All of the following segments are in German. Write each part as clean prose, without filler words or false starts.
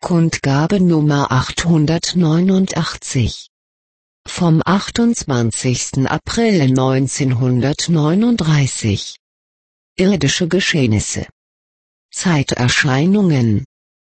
Kundgabe Nummer 889. Vom 28. April 1939. Irdische Geschehnisse. Zeiterscheinungen.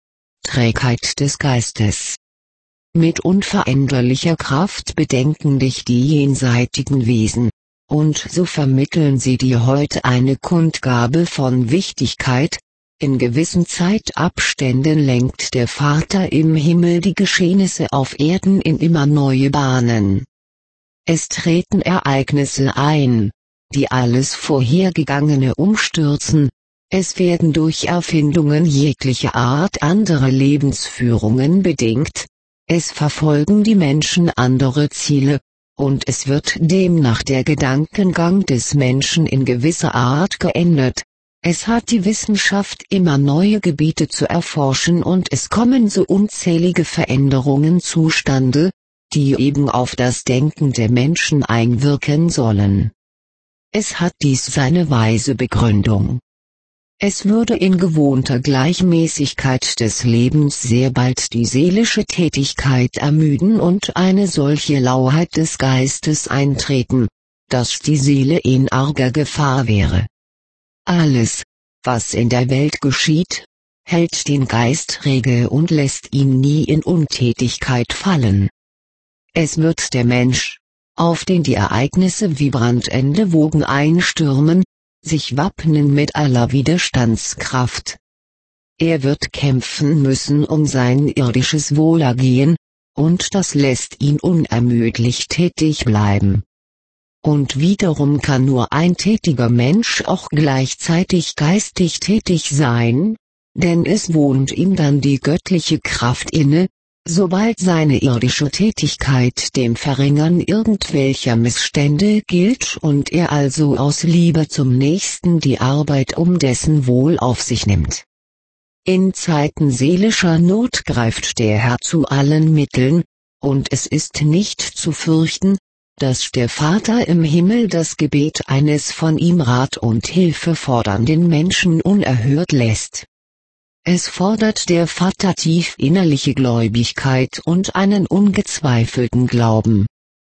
Trägheit des Geistes. Mit unveränderlicher Kraft bedenken dich die jenseitigen Wesen, und so vermitteln sie dir heute eine Kundgabe von Wichtigkeit. In gewissen Zeitabständen lenkt der Vater im Himmel die Geschehnisse auf Erden in immer neue Bahnen. Es treten Ereignisse ein, die alles Vorhergegangene umstürzen. Es werden durch Erfindungen jeglicher Art andere Lebensführungen bedingt. Es verfolgen die Menschen andere Ziele, und es wird demnach der Gedankengang des Menschen in gewisser Art geändert. Es hat die Wissenschaft immer neue Gebiete zu erforschen und es kommen so unzählige Veränderungen zustande, die eben auf das Denken der Menschen einwirken sollen. Es hat dies seine weise Begründung. Es würde in gewohnter Gleichmäßigkeit des Lebens sehr bald die seelische Tätigkeit ermüden und eine solche Lauheit des Geistes eintreten, dass die Seele in arger Gefahr wäre. Alles, was in der Welt geschieht, hält den Geist rege und lässt ihn nie in Untätigkeit fallen. Es wird der Mensch, auf den die Ereignisse wie brandende Wogen einstürmen, sich wappnen mit aller Widerstandskraft. Er wird kämpfen müssen um sein irdisches Wohlergehen, und das lässt ihn unermüdlich tätig bleiben. Und wiederum kann nur ein tätiger Mensch auch gleichzeitig geistig tätig sein, denn es wohnt ihm dann die göttliche Kraft inne, sobald seine irdische Tätigkeit dem Verringern irgendwelcher Missstände gilt und er also aus Liebe zum Nächsten die Arbeit um dessen Wohl auf sich nimmt. In Zeiten seelischer Not greift der Herr zu allen Mitteln, und es ist nicht zu fürchten, dass der Vater im Himmel das Gebet eines von ihm Rat und Hilfe fordernden Menschen unerhört lässt. Es fordert der Vater tief innerliche Gläubigkeit und einen ungezweifelten Glauben.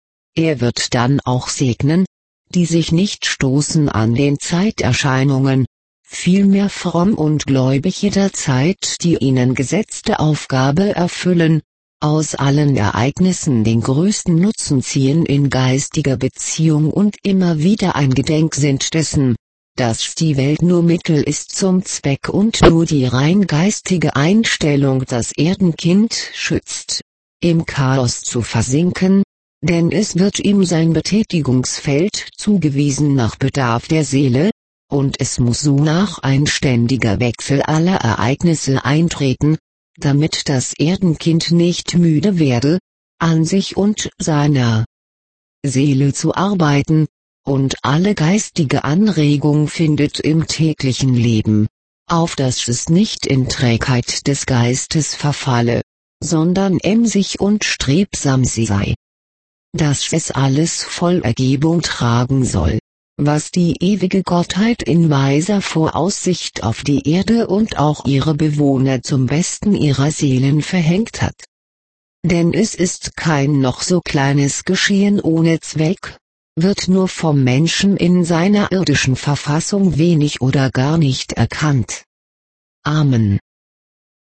Er wird dann auch segnen, die sich nicht stoßen an den Zeiterscheinungen, vielmehr fromm und gläubig jederzeit die ihnen gesetzte Aufgabe erfüllen, aus allen Ereignissen den größten Nutzen ziehen in geistiger Beziehung und immer wieder eingedenk sind dessen, dass die Welt nur Mittel ist zum Zweck und nur die rein geistige Einstellung das Erdenkind schützt, im Chaos zu versinken, denn es wird ihm sein Betätigungsfeld zugewiesen nach Bedarf der Seele, und es muss sonach ein ständiger Wechsel aller Ereignisse eintreten, damit das Erdenkind nicht müde werde, an sich und seiner Seele zu arbeiten, und alle geistige Anregung findet im täglichen Leben, auf dass es nicht in Trägheit des Geistes verfalle, sondern emsig und strebsam sei. Dass es alles voll Ergebung tragen soll, was die ewige Gottheit in weiser Voraussicht auf die Erde und auch ihre Bewohner zum Besten ihrer Seelen verhängt hat. Denn es ist kein noch so kleines Geschehen ohne Zweck, wird nur vom Menschen in seiner irdischen Verfassung wenig oder gar nicht erkannt. Amen.